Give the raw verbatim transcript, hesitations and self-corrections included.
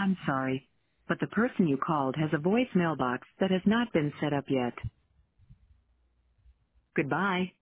I'm sorry, but the person you called has a voicemail box that has not been set up yet. Goodbye.